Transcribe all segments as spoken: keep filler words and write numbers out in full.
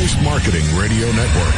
Post Marketing Radio Network.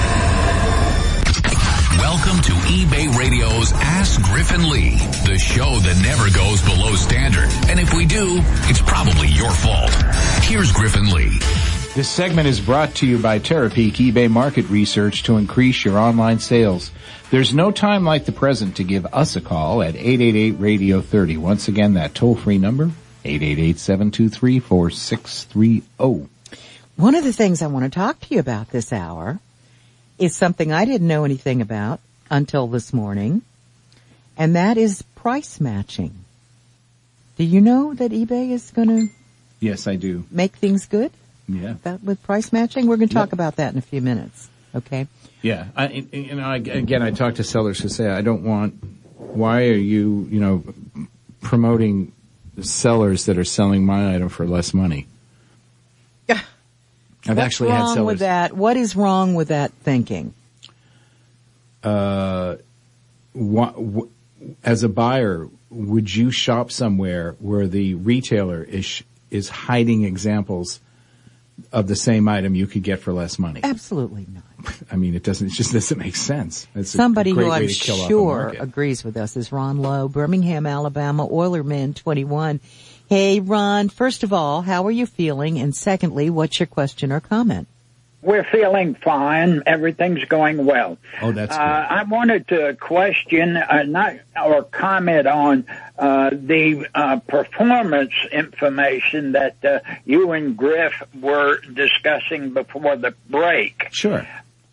Welcome to eBay Radio's Ask Griffin Lee, the show that never goes below standard. And if we do, it's probably your fault. Here's Griffin Lee. This segment is brought to you by Terapeak eBay Market Research to increase your online sales. There's no time like the present to give us a call at eight eight eight, radio thirty. Once again, that toll-free number, eight eight eight, seven two three, four six three zero. One of the things I want to talk to you about this hour is something I didn't know anything about until this morning, and that is price matching. Do you know that eBay is going to Yes, I do. make things good? Yeah. That, with price matching? We're going to talk Yep. about that in a few minutes. Okay? Yeah. I, you know, I, again, I talk to sellers who say, I don't want, why are you, you know, promoting sellers that are selling my item for less money? Yeah. I've What's actually wrong had sellers. with that? What is wrong with that thinking? Uh, wha- wh- as a buyer, would you shop somewhere where the retailer is is hiding examples of the same item you could get for less money? Absolutely not. I mean, it doesn't. It just doesn't make sense. It's Somebody a great who way I'm to kill off a sure market. agrees with us is Ron Lowe, Birmingham, Alabama, Oilerman twenty-one. Hey, Ron, first of all, how are you feeling? And secondly, what's your question or comment? We're feeling fine. Everything's going well. Oh, that's uh, good. I wanted to question, uh, not or comment on uh, the uh, performance information that uh, you and Griff were discussing before the break. Sure.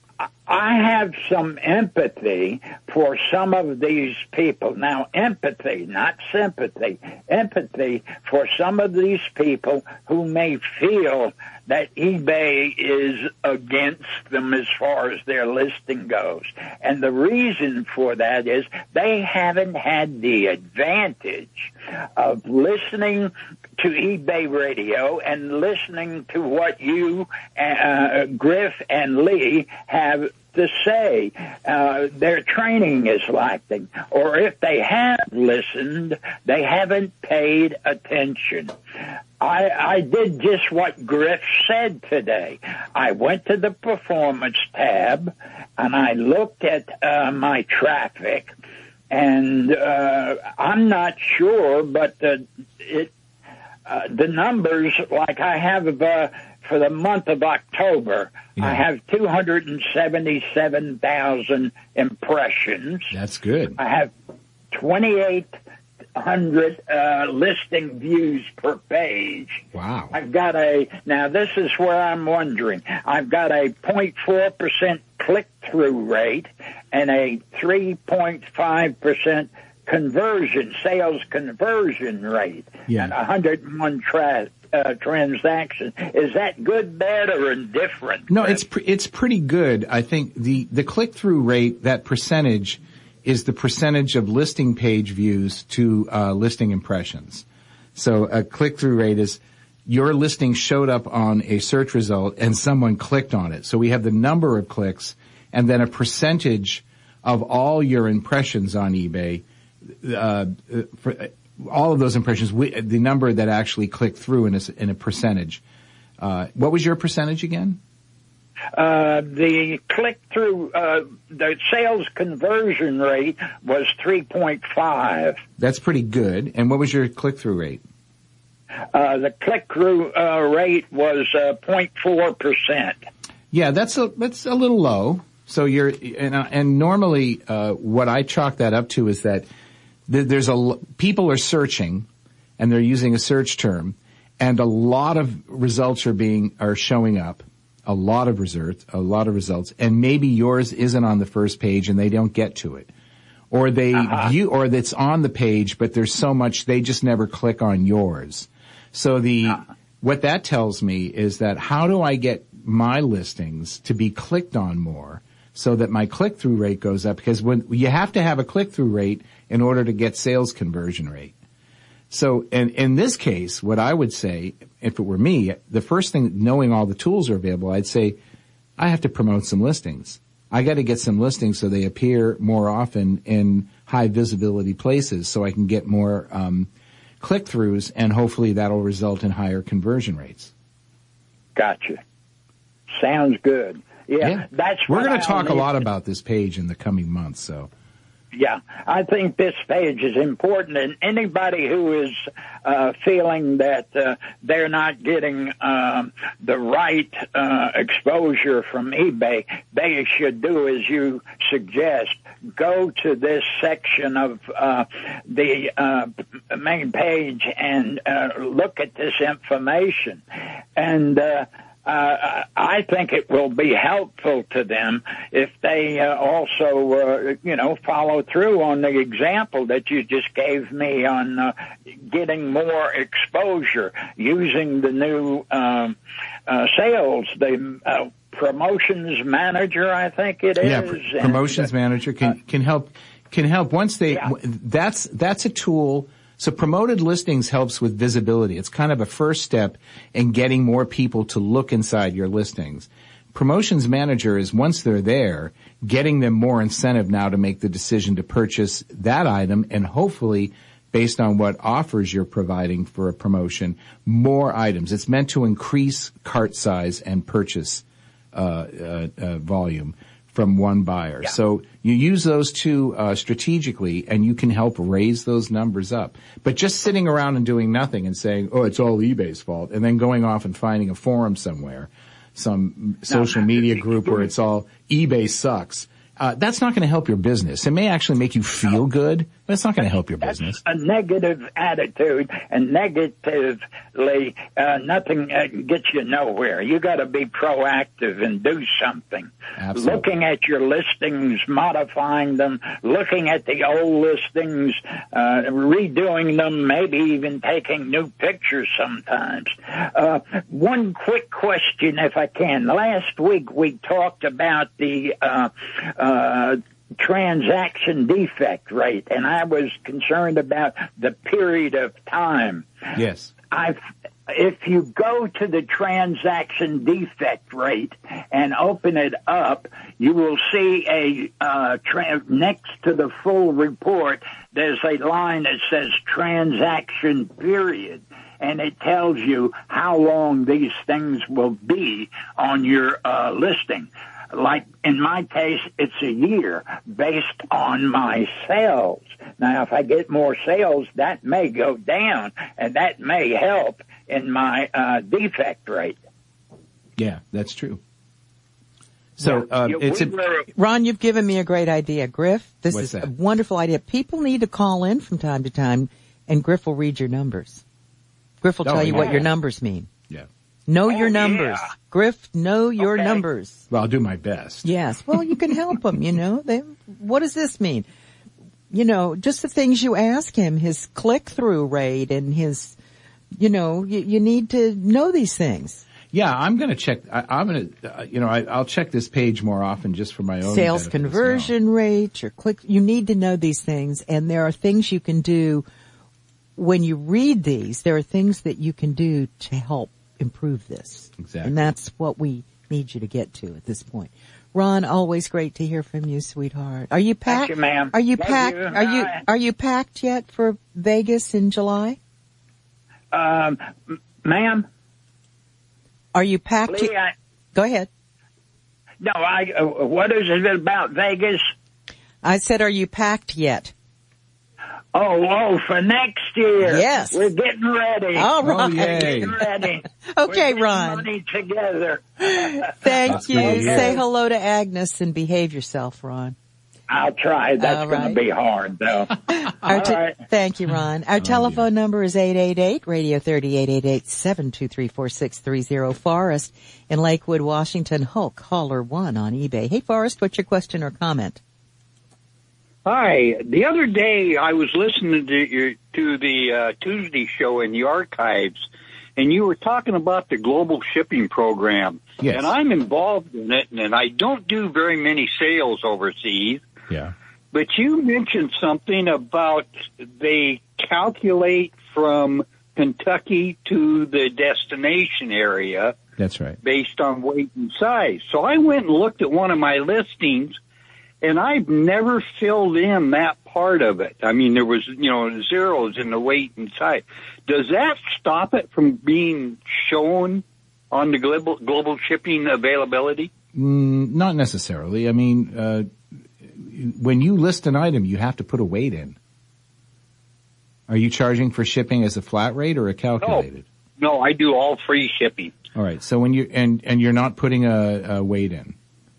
I have some empathy for some of these people. Now, empathy, not sympathy. Empathy for some of these people who may feel that eBay is against them as far as their listing goes. And the reason for that is they haven't had the advantage of listening to eBay Radio and listening to what you, uh, Griff and Lee, have to say. Uh, their training is lacking. Or if they have listened, they haven't paid attention. I, I did just what Griff said today. I went to the performance tab and I looked at uh, my traffic, and uh, I'm not sure, but the, it, uh, the numbers, like I have uh, for the month of October, yeah. I have two hundred seventy-seven thousand impressions. That's good. I have twenty-eight hundred uh, listing views per page. Wow. I've got a, now this is where I'm wondering, I've got a zero point four percent click-through rate and a three point five percent conversion, sales conversion rate, yeah. and one hundred one tra- uh, transactions. Is that good, bad, or indifferent? No, it's pre- it's pretty good. I think the, the click-through rate, that percentage, is the percentage of listing page views to uh, listing impressions. So a click-through rate is your listing showed up on a search result and someone clicked on it. So we have the number of clicks and then a percentage of all your impressions on eBay. Uh, for all of those impressions, we, the number that actually clicked through in a, in a percentage. Uh, what was your percentage again? Uh, the click-through, uh, the sales conversion rate was three point five. That's pretty good. And what was your click-through rate? Uh, the click-through uh, rate was uh, zero point four percent. Yeah, that's a, that's a little low. So you're, and, uh, and normally, uh, what I chalk that up to is that th- there's a, people are searching and they're using a search term, and a lot of results are being, are showing up. A lot of results, a lot of results, and maybe yours isn't on the first page and they don't get to it. Or they uh-huh. view, or it's on the page, but there's so much, they just never click on yours. So the, uh-huh. what that tells me is that how do I get my listings to be clicked on more so that my click-through rate goes up? Because when, you have to have a click-through rate in order to get sales conversion rate. So in, in this case, what I would say, if it were me, the first thing, knowing all the tools are available, I'd say, I have to promote some listings. I got to get some listings so they appear more often in high visibility places so I can get more um, click-throughs, and hopefully that'll result in higher conversion rates. Gotcha. Sounds good. Yeah, Yeah. that's We're what going to I'll talk a need lot to- about this page in the coming months, so. Yeah, I think this page is important, and anybody who is uh, feeling that uh, they're not getting um, the right uh, exposure from eBay, they should do as you suggest. Go to this section of uh, the uh, main page and uh, look at this information. And uh, Uh, I think it will be helpful to them if they uh, also, uh, you know, follow through on the example that you just gave me on uh, getting more exposure using the new um, uh, sales, the uh, promotions manager, I think it is. Yeah, pr- promotions and, uh, manager can can help can help once they. Yeah. w- That's that's a tool. So promoted listings helps with visibility. It's kind of a first step in getting more people to look inside your listings. Promotions manager is, once they're there, getting them more incentive now to make the decision to purchase that item, and hopefully, based on what offers you're providing for a promotion, more items. It's meant to increase cart size and purchase uh, uh, uh volume from one buyer. Yeah. So you use those two uh, strategically, and you can help raise those numbers up. But just sitting around and doing nothing and saying, oh, it's all eBay's fault, and then going off and finding a forum somewhere, some social media group where it's all eBay sucks, uh, that's not going to help your business. It may actually make you feel good, but it's not going to help your That's business. a negative attitude, and negatively, uh, nothing uh, gets you nowhere. You got to be proactive and do something. Absolutely. Looking at your listings, modifying them, looking at the old listings, uh, redoing them, maybe even taking new pictures sometimes. Uh, one quick question, if I can. Last week we talked about the uh, uh, transaction defect rate, and I was concerned about the period of time. Yes. I've, if you go to the transaction defect rate and open it up, you will see a uh, tra- next to the full report, there's a line that says transaction period, and it tells you how long these things will be on your uh, listing. Like in my case, it's a year based on my sales. Now, if I get more sales, that may go down, and that may help in my uh, defect rate. Yeah, that's true. So uh, You- it's we a, were- Ron, you've given me a great idea. Griff, this What's is that? a wonderful idea. People need to call in from time to time, and Griff will read your numbers. Griff will Oh, tell you what yeah. your numbers mean. yeah. Know Oh, your numbers. yeah. Griff, know your Okay. numbers. Well, I'll do my best. Yes. Well, you can help him, you know. They, what does this mean? You know, just the things you ask him, his click-through rate and his, you know, you, you need to know these things. Yeah, I'm going to check. I, I'm going to, uh, you know, I, I'll check this page more often just for my own Sales benefit as conversion rate, your click, you need to know these things, and there are things you can do when you read these. There are things that you can do to help improve this. Exactly. And that's what we need you to get to at this point. Ron, always great to hear from you, sweetheart. Are you packed? Thank you, ma'am. Are you Love packed? you. Are you Bye. are you packed yet for Vegas in July? Um, m- ma'am, Are you packed? Lee, yet? I, Go ahead. no, I, uh, what is it about Vegas? I said, are you packed yet? Oh, oh, for next year. Yes. We're getting ready. All Oh, right. yay. Getting ready. Okay, We're getting Ron. money together. Thank you. good. Say hello to Agnes and behave yourself, Ron. I'll try. That's All going right. to be hard, though. Our All te- right. Thank you, Ron. Our telephone number is eight eight eight, radio thirty, eight eight eight, seven two three, four six three zero. Forrest in Lakewood, Washington. Hulk, caller one on eBay. Hey, Forrest, what's your question or comment? Hi. The other day, I was listening to your to the uh, Tuesday show in the archives, and you were talking about the global shipping program. Yes. And I'm involved in it, and I don't do very many sales overseas. Yeah. But you mentioned something about they calculate from Kentucky to the destination area That's right. based on weight and size. So I went and looked at one of my listings, and I've never filled in that part of it. I mean, there was, you know, zeros in the weight and size. Does that stop it from being shown on the global, global shipping availability? Mm, not necessarily. I mean, uh, when you list an item, you have to put a weight in. Are you charging for shipping as a flat rate or a calculated? No, no, I do all free shipping. All right. So when you and and you're not putting a, a weight in.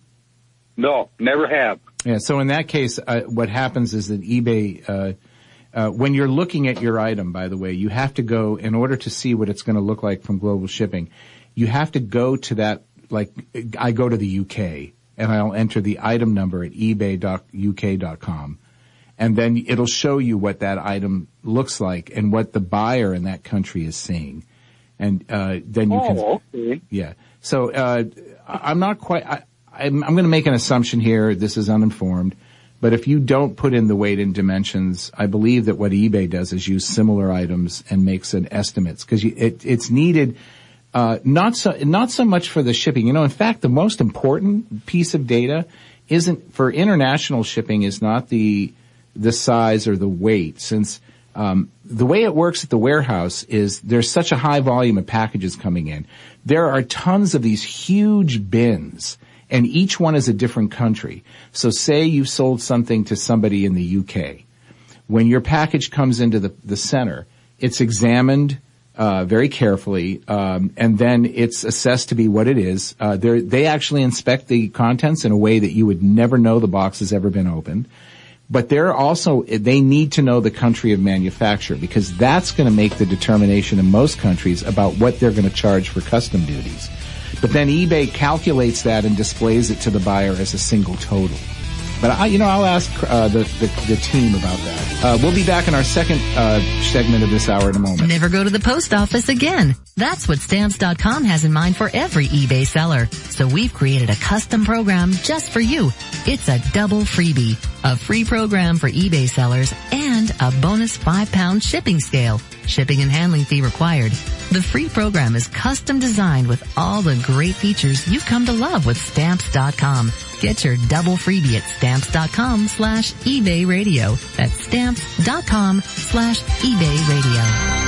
No, never have. Yeah. So in that case, uh, what happens is that eBay, uh, uh, when you're looking at your item, by the way, you have to go in order to see what it's going to look like from global shipping. You have to go to that. Like I go to the U K and I'll enter the item number at ebay dot U K dot com. And then it'll show you what that item looks like and what the buyer in that country is seeing. And, uh, then you can, oh, okay. yeah. So, uh, I'm not quite, I, I'm, I'm going to make an assumption here. This is uninformed, but if you don't put in the weight and dimensions, I believe that what eBay does is use similar items and makes an estimates because it, it's needed, uh, not so, not so much for the shipping. You know, in fact, the most important piece of data isn't for international shipping is not the, the size or the weight, since um, the way it works at the warehouse is there's such a high volume of packages coming in. There are tons of these huge bins, and each one is a different country. So say you sold something to somebody in the U K. When your package comes into the, the center, it's examined uh very carefully, um, and then it's assessed to be what it is. Uh, they actually inspect the contents in a way that you would never know the box has ever been opened. But they're also, they need to know the country of manufacture because that's going to make the determination in most countries about what they're going to charge for custom duties. But then eBay calculates that and displays it to the buyer as a single total. But I, you know, I'll ask uh, the, the the team about that. Uh, we'll be back in our second uh, segment of this hour in a moment. Never go to the post office again. That's what Stamps dot com has in mind for every eBay seller. So we've created a custom program just for you. It's a double freebie, a free program for eBay sellers, and a bonus five-pound shipping scale. Shipping and handling fee required. The free program is custom designed with all the great features you've come to love with Stamps dot com. Get your double freebie at Stamps dot com slash eBay radio. That's Stamps dot com slash eBay radio.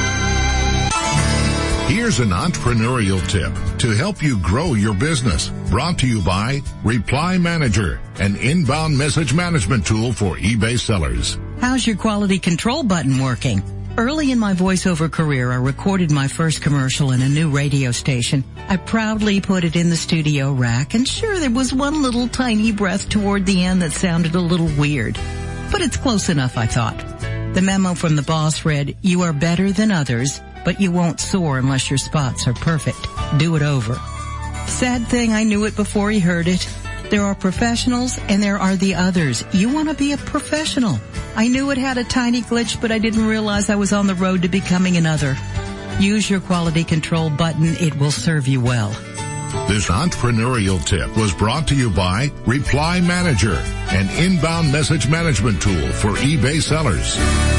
Here's an entrepreneurial tip to help you grow your business. Brought to you by Reply Manager, an inbound message management tool for eBay sellers. How's your quality control button working? Early in my voiceover career, I recorded my first commercial in a new radio station. I proudly put it in the studio rack, and sure, there was one little tiny breath toward the end that sounded a little weird. But it's close enough, I thought. The memo from the boss read, "You are better than others, but you won't soar unless your spots are perfect. Do it over." Sad thing, I knew it before he heard it. There are professionals and there are the others. You want to be a professional. I knew it had a tiny glitch, but I didn't realize I was on the road to becoming another. Use your quality control button. It will serve you well. This entrepreneurial tip was brought to you by Reply Manager, an inbound message management tool for eBay sellers.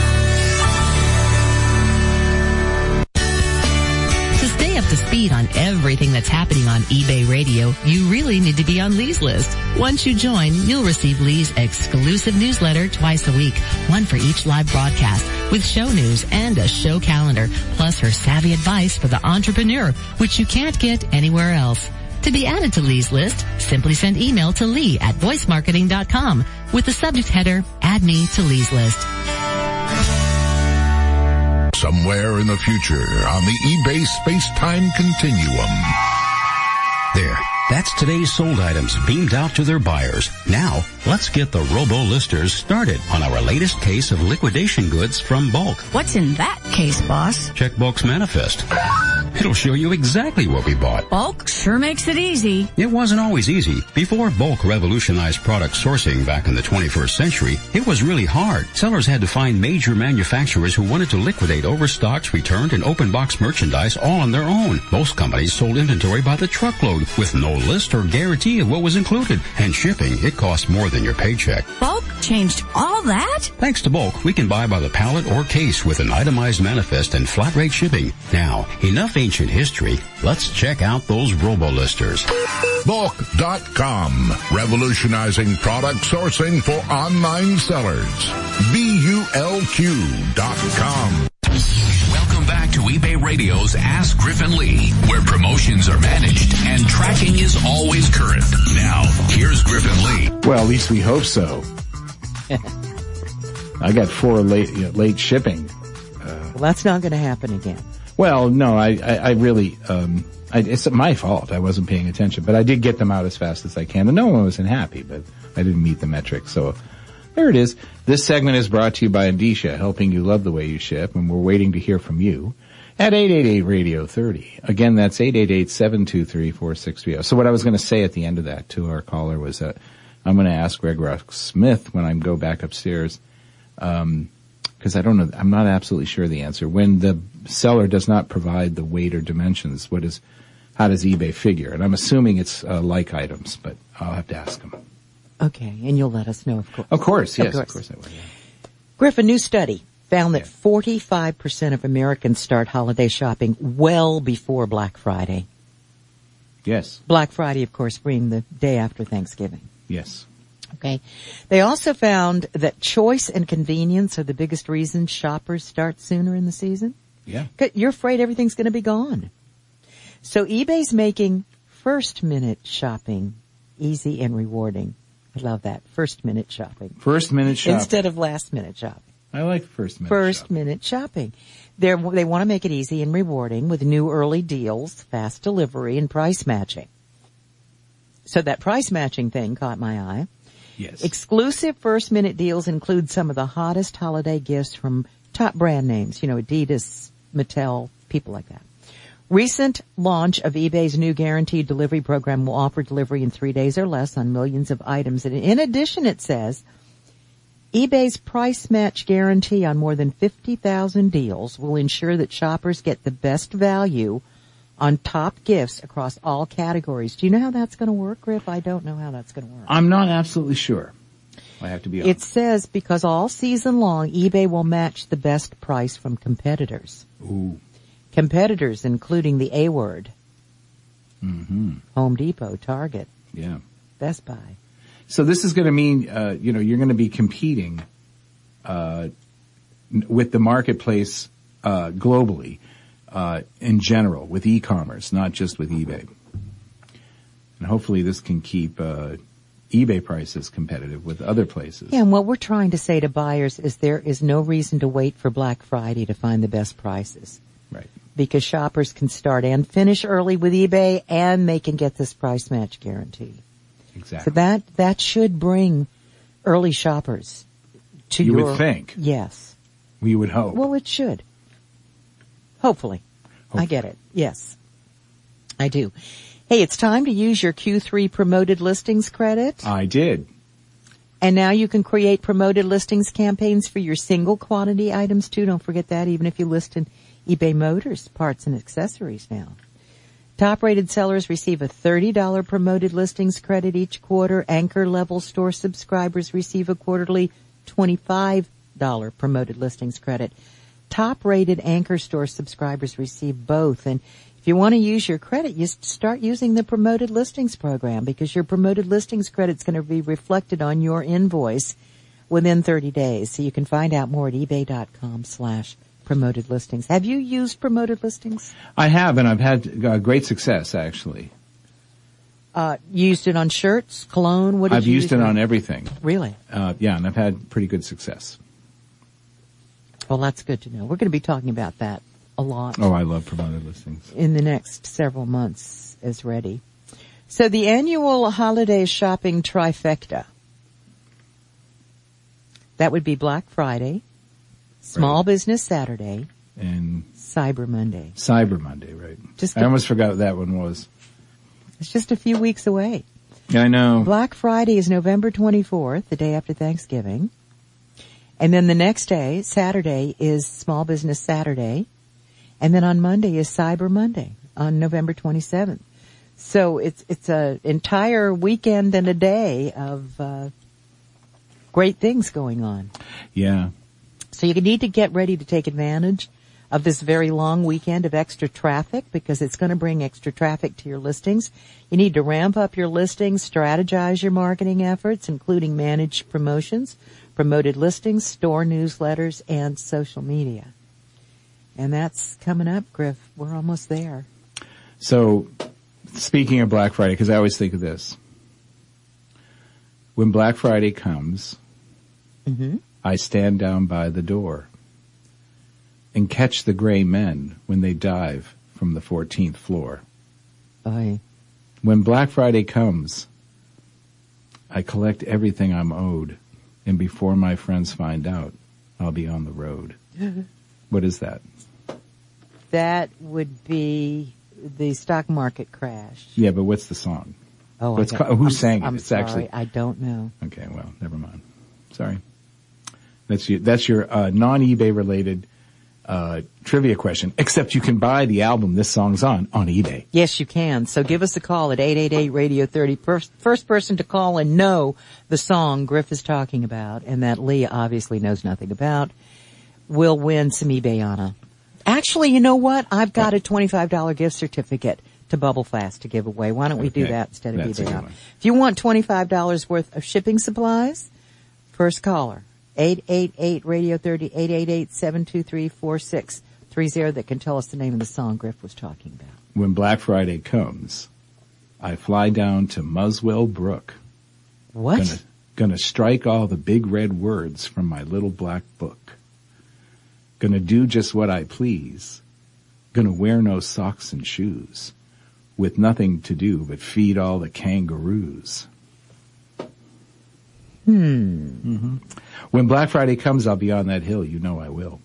Up to speed on everything that's happening on eBay Radio, you really need to be on Lee's list. Once you join, you'll receive Lee's exclusive newsletter twice a week, one for each live broadcast, with show news and a show calendar, plus her savvy advice for the entrepreneur, which you can't get anywhere else. To be added to Lee's list, simply send email to Lee at voice marketing dot com with the subject header, "Add me to Lee's list." Somewhere in the future on the eBay space-time continuum. There. That's today's sold items beamed out to their buyers. Now, let's get the robo-listers started on our latest case of liquidation goods from Bulk. What's in that case, boss? Check Bulk's manifest. It'll show you exactly what we bought. Bulk sure makes it easy. It wasn't always easy. Before Bulk revolutionized product sourcing back in the twenty-first century, it was really hard. Sellers had to find major manufacturers who wanted to liquidate overstocks, returned, and open box merchandise all on their own. Most companies sold inventory by the truckload with no list or guarantee of what was included. And shipping, it cost more than your paycheck. Bulk changed all that? Thanks to Bulk, we can buy by the pallet or case with an itemized manifest and flat rate shipping. Now, enough ancient history. Let's check out those robo-listers. Bulk dot com, revolutionizing product sourcing for online sellers. B U L Q dot com. Welcome back to eBay Radio's Ask Griffin Lee, where promotions are managed and tracking is always current. Now, here's Griffin Lee. Well, at least we hope so. I got four late you know, late shipping. Uh, well, that's not going to happen again. Well, no, I, I, I really, um, I, it's my fault. I wasn't paying attention, but I did get them out as fast as I can, and no one was unhappy, but I didn't meet the metrics, so there it is. This segment is brought to you by Andisha, helping you love the way you ship, and we're waiting to hear from you at eight eight eight radio thirty. Again, that's eight eight eight, seven two three, four six three zero. So what I was going to say at the end of that to our caller was that I'm going to ask Greg Rock Smith when I go back upstairs, um, because I don't know, I'm not absolutely sure the answer. When the seller does not provide the weight or dimensions, what is, how does eBay figure? And I'm assuming it's uh, like items, but I'll have to ask him. Okay, and you'll let us know, of course. Of course, yes, of course, of course I will. Yeah. Griff, a new study found that yeah. forty-five percent of Americans start holiday shopping well before Black Friday. Yes. Black Friday, of course, being the day after Thanksgiving. Yes. Okay. They also found that choice and convenience are the biggest reasons shoppers start sooner in the season. Yeah. You're afraid everything's going to be gone. So eBay's making first minute shopping easy and rewarding. I love that. First minute shopping. First minute shopping. Instead of last minute shopping. I like first minute First shopping. minute shopping. They're, they want to make it easy and rewarding with new early deals, fast delivery, and price matching. So that price matching thing caught my eye. Yes. Exclusive first minute deals include some of the hottest holiday gifts from top brand names, you know, Adidas, Mattel, people like that. Recent launch of eBay's new guaranteed delivery program will offer delivery in three days or less on millions of items. And in addition, it says, eBay's price match guarantee on more than fifty thousand deals will ensure that shoppers get the best value on top gifts across all categories. Do you know how that's going to work, Griff? I don't know how that's going to work. I'm not absolutely sure. I have to be honest. It says because all season long, eBay will match the best price from competitors. Ooh. Competitors including the A-Word, mm-hmm. Home Depot, Target, yeah, Best Buy. So this is going to mean, uh, you know, you're going to be competing uh, with the marketplace uh, globally. Uh, in general, with e-commerce, not just with eBay. And hopefully this can keep uh, eBay prices competitive with other places. Yeah, and what we're trying to say to buyers is there is no reason to wait for Black Friday to find the best prices. Right. Because shoppers can start and finish early with eBay, and they can get this price match guarantee. Exactly. So that, that should bring early shoppers to you your... You would think. Yes. We would hope. Well, it should. Hopefully. Hopefully. I get it. Yes. I do. Hey, it's time to use your Q three promoted listings credit. I did. And now you can create promoted listings campaigns for your single quantity items too. Don't forget that, even if you list in eBay Motors, parts and accessories now. Top rated sellers receive a thirty dollars promoted listings credit each quarter. Anchor level store subscribers receive a quarterly twenty-five dollars promoted listings credit. Top-rated Anchor Store subscribers receive both. And if you want to use your credit, you start using the Promoted Listings program, because your Promoted Listings credit is going to be reflected on your invoice within thirty days. So you can find out more at ebay.com slash promoted listings. Have you used Promoted Listings? I have, and I've had uh, great success, actually. Uh, used it on shirts, cologne? What did I've you used use it on everything. Really? Uh, yeah, and I've had pretty good success. Well, that's good to know. We're going to be talking about that a lot. Oh, I love promoted listings. In the next several months as ready. So the annual holiday shopping trifecta. That would be Black Friday, Small right. Business Saturday, and Cyber Monday. Cyber Monday, right. Just I a, almost forgot what that one was. It's just a few weeks away. I know. Black Friday is November twenty-fourth, the day after Thanksgiving. And then the next day, Saturday, is Small Business Saturday. And then on Monday is Cyber Monday on November twenty-seventh. So it's it's an entire weekend and a day of uh great things going on. Yeah. So you need to get ready to take advantage of this very long weekend of extra traffic, because it's going to bring extra traffic to your listings. You need to ramp up your listings, strategize your marketing efforts, including managed promotions, promoted listings, store newsletters, and social media. And that's coming up, Griff. We're almost there. So, speaking of Black Friday, because I always think of this. When Black Friday comes, mm-hmm. I stand down by the door and catch the gray men when they dive from the fourteenth floor. Aye. When Black Friday comes, I collect everything I'm owed, and before my friends find out, I'll be on the road. What is that? That would be the stock market crash. Yeah, but what's the song? Oh, what's I got, ca- who I'm, sang it? I'm It's sorry, actually. I don't know. Okay, well, never mind. Sorry. That's your that's your uh, non-eBay related uh trivia question. Except you can buy the album this song's on on eBay. Yes, you can. So give us a call at eight eight eight radio thirty. First, first person to call and know the song Griff is talking about, and that Lee obviously knows nothing about, will win some eBayana. Actually, you know what? I've got a twenty-five dollars gift certificate to Bubble Fast to give away. Why don't we Okay. do that instead of That's a good eBayana? one. If you want twenty-five dollars worth of shipping supplies, first caller, eight eight eight radio thirty, eight eight eight, seven two three, four six three zero that can tell us the name of the song Griff was talking about. When Black Friday comes, I fly down to Muswell Brook. What? Gonna, gonna strike all the big red words from my little black book. Gonna do just what I please. Gonna wear no socks and shoes. With nothing to do but feed all the kangaroos. Hmm. Mm-hmm. When Black Friday comes, I'll be on that hill. You know I will.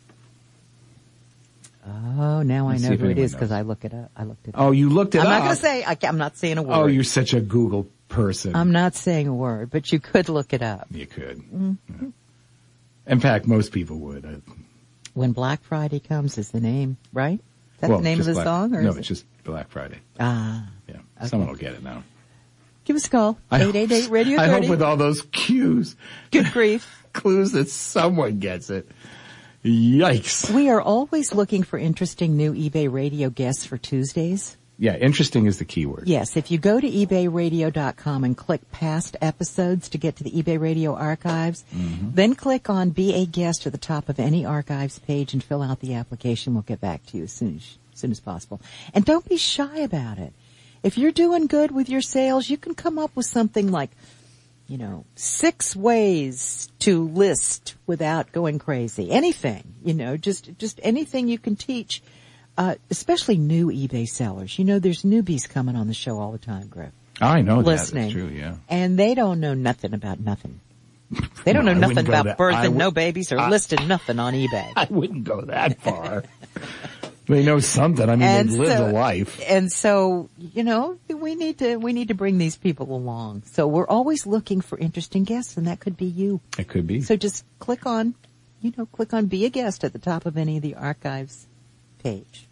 Oh, now Let's I see know if who it anyone is because knows. I look it up. I looked it up. Oh, you looked it I'm up? not going to say. I, I'm not saying a word. Oh, you're such a Google person. I'm not saying a word, but you could look it up. You could. Mm-hmm. Yeah. In fact, most people would. I, When Black Friday comes is the name, right? Is that well, the name of just the Black, song? Or no, is it's it? just Black Friday. Ah. Yeah, Okay. someone will get it now. Give us a call. eight eight eight radio thirty. I hope with all those cues, Good grief. clues that someone gets it. Yikes. We are always looking for interesting new eBay radio guests for Tuesdays. Yeah, interesting is the key word. Yes, if you go to ebay radio dot com and click past episodes to get to the eBay Radio archives, Mm-hmm. then click on Be a Guest at the top of any archives page and fill out the application. We'll get back to you as soon as, as soon as possible. And don't be shy about it. If you're doing good with your sales, you can come up with something like, you know, six ways to list without going crazy. Anything, you know, just just anything you can teach. Uh, especially new eBay sellers. You know, there's newbies coming on the show all the time, Griff. I know Listening. that. That's true, yeah. And they don't know nothing about nothing. They don't No, I know nothing wouldn't go about that- birth I and would- no babies or I- listing nothing on eBay. I wouldn't go that far. They know something. I mean, And they've lived so- a life. And so, you know, we need to, we need to bring these people along. So we're always looking for interesting guests, and that could be you. It could be. So just click on, you know, click on Be a Guest at the top of any of the archives page.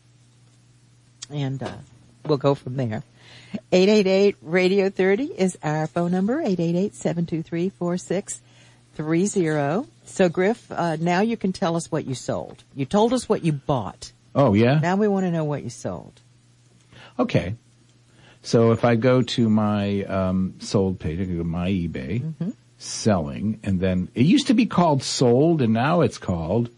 And, uh, we'll go from there. eight eight eight radio thirty is our phone number, eight eight eight, seven two three, four six three zero. So Griff, uh, now you can tell us what you sold. You told us what you bought. Oh, yeah? Now we want to know what you sold. Okay. So if I go to my um, sold page, I go to my eBay, Mm-hmm. selling, and then it used to be called sold, and now it's called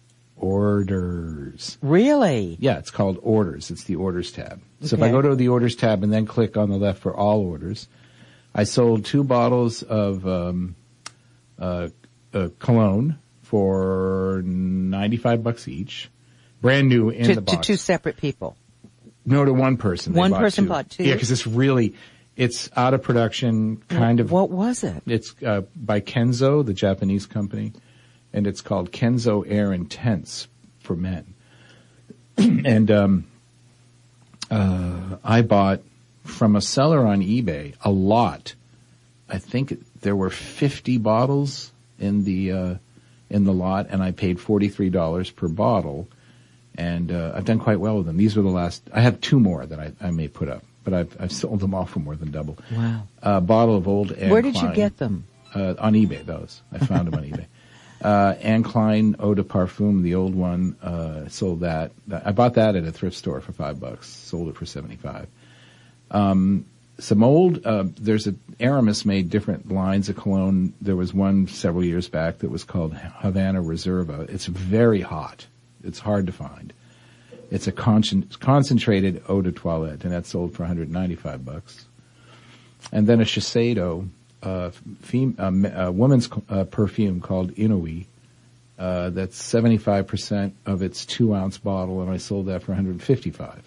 orders. Really? Yeah, it's called orders. It's the orders tab. So if Okay. I go to the orders tab and then click on the left for all orders, I sold two bottles of um, uh, uh, cologne for ninety-five bucks each, brand new in To, the to box. two separate people. No, to one person. They One bought person two. bought two? Yeah, because it's really, it's out of production, kind of. What was it? It's uh, by Kenzo, the Japanese company, and it's called Kenzo Air Intense for men. and um, uh, I bought from a seller on eBay a lot. I think there were fifty bottles in the uh, in the lot, and I paid forty-three dollars per bottle. And uh, I've done quite well with them. These were the last. I have two more that I, I may put up, but I've I've sold them all for more than double. Wow. A bottle of old Anne Where did you Klein, get them? Uh, on eBay, those. I found them on eBay. Uh, Anne Klein Eau de Parfum, the old one, uh, sold that. I bought that at a thrift store for five bucks. Sold it for seventy-five. Um, some old, uh, there's a, Aramis made different lines of cologne. There was one several years back that was called Havana Reserva. It's very hot. it's hard to find. It's a con- concentrated eau de toilette, and that's sold for one hundred ninety-five bucks. And then a Shiseido, uh, fem- uh, uh, woman's uh, perfume called Inouï. Uh, that's seventy-five percent of its two ounce bottle, and I sold that for one hundred fifty-five.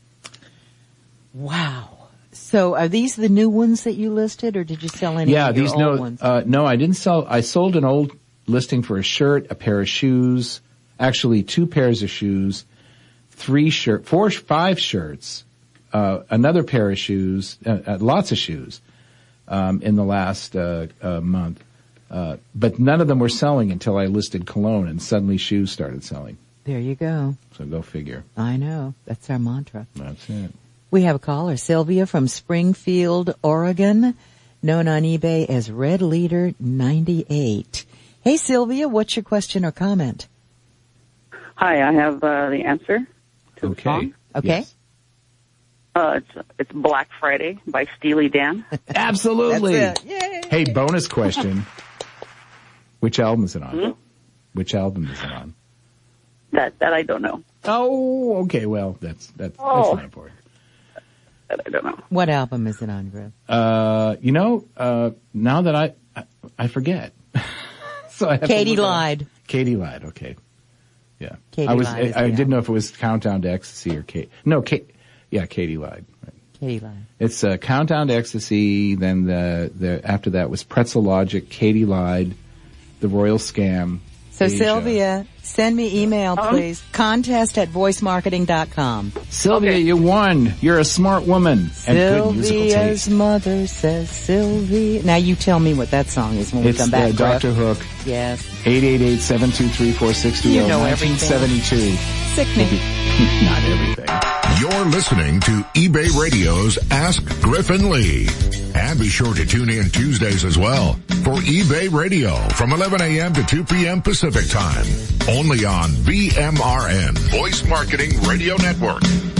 Wow. So are these the new ones that you listed, or did you sell any yeah, of your these old no, ones? Uh, no, I didn't sell, I sold an old listing for a shirt, a pair of shoes, actually two pairs of shoes, three shirt, four, five shirts, uh, another pair of shoes, uh, uh, lots of shoes, um, in the last, uh, uh, month. Uh, but none of them were selling until I listed cologne, and suddenly shoes started selling. There you go. So go figure. I know. That's our mantra. That's it. We have a caller, Sylvia from Springfield, Oregon, known on eBay as Red Leader ninety-eight. Hey, Sylvia, what's your question or comment? Hi, I have uh, the answer to okay. the song. Okay. Yes. Uh, it's it's Black Friday by Steely Dan. Absolutely. That's it. Yay. Hey, bonus question. Which album is it on? Hmm? Which album is it on? That that I don't know. Oh, okay. Well, that's that's Oh. that's not important. That I don't know. What album is it on, Griff? Uh, you know, uh, now that I I, I forget, so I have Katie to look lied. Up. Katie lied. Okay. Yeah. Katie I was. Lied is I, I the didn't album. know if it was Countdown to Ecstasy or Kate. No, Kate. Yeah, Katie lied. Right. Katie lied. It's uh, Countdown to Ecstasy. Then the the after that was Pretzel Logic. Katie lied. The Royal Scam. So Asia. Sylvia, send me email, Um, please. Contest at voice marketing dot com. Sylvia, Okay. you won. You're a smart woman and good musical Sylvia's taste. mother says Sylvia. Now you tell me what that song is when we It's come uh, back. Griff. Doctor Hook. Yes. eight eight eight, seven two three, four six two zero. You know everything. nineteen seventy-two. Sickening. Not everything. You're listening to eBay Radio's Ask Griffin Lee. And be sure to tune in Tuesdays as well for eBay Radio from eleven a.m. to two p.m. Pacific Time. Only on V M R N, Voice Marketing Radio Network.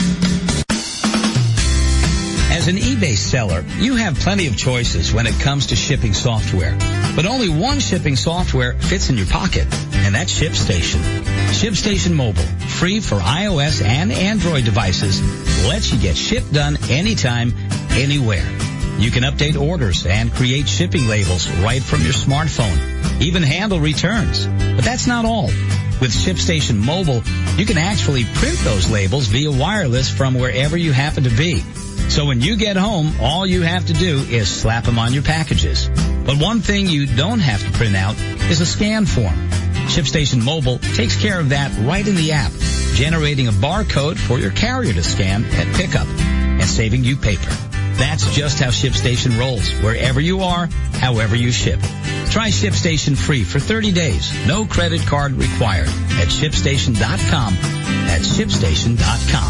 As an eBay seller, you have plenty of choices when it comes to shipping software. But only one shipping software fits in your pocket, and that's ShipStation. ShipStation Mobile, free for iOS and Android devices, lets you get ship done anytime, anywhere. You can update orders and create shipping labels right from your smartphone, even handle returns. But that's not all. With ShipStation Mobile, you can actually print those labels via wireless from wherever you happen to be. So when you get home, all you have to do is slap them on your packages. But one thing you don't have to print out is a scan form. ShipStation Mobile takes care of that right in the app, generating a barcode for your carrier to scan at pickup and saving you paper. That's just how ShipStation rolls, wherever you are, however you ship. Try ShipStation free for thirty days. No credit card required at ShipStation dot com. That's ShipStation dot com.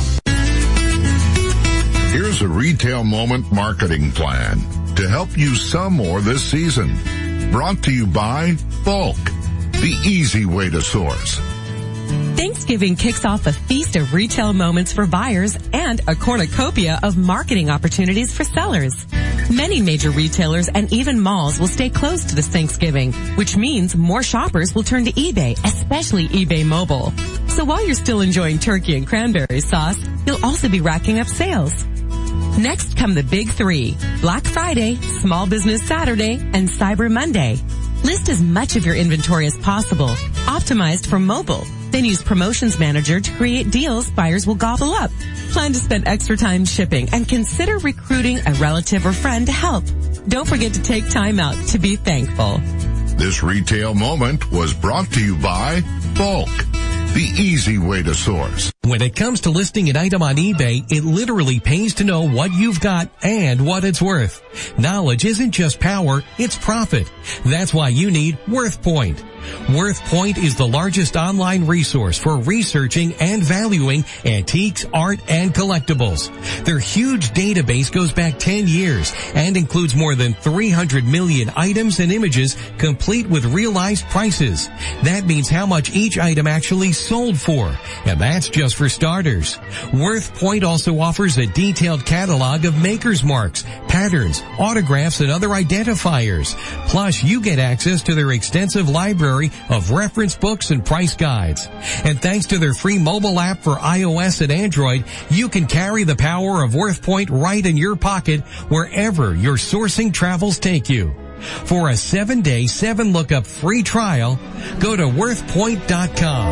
Here's a Retail Moment marketing plan to help you sell more this season. Brought to you by Bulk, the easy way to source. Thanksgiving kicks off a feast of retail moments for buyers and a cornucopia of marketing opportunities for sellers. Many major retailers and even malls will stay closed to this Thanksgiving, which means more shoppers will turn to eBay, especially eBay Mobile. So while you're still enjoying turkey and cranberry sauce, you'll also be racking up sales. Next come the big three: Black Friday, Small Business Saturday, and Cyber Monday. List as much of your inventory as possible, optimized for mobile. Then use Promotions Manager to create deals buyers will gobble up. Plan to spend extra time shipping and consider recruiting a relative or friend to help. Don't forget to take time out to be thankful. This Retail Moment was brought to you by Bulk, the easy way to source. When it comes to listing an item on eBay, it literally pays to know what you've got and what it's worth. Knowledge isn't just power, it's profit. That's why you need WorthPoint. WorthPoint is the largest online resource for researching and valuing antiques, art, and collectibles. Their huge database goes back ten years and includes more than three hundred million items and images, complete with realized prices. That means how much each item actually sold for. And that's just for starters. WorthPoint also offers a detailed catalog of maker's marks, patterns, autographs, and other identifiers. Plus, you get access to their extensive library of reference books and price guides. And thanks to their free mobile app for iOS and Android, you can carry the power of WorthPoint right in your pocket wherever your sourcing travels take you. For a seven-day, seven-lookup free trial, go to worth point dot com.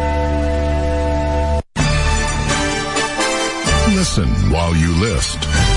Listen while you list.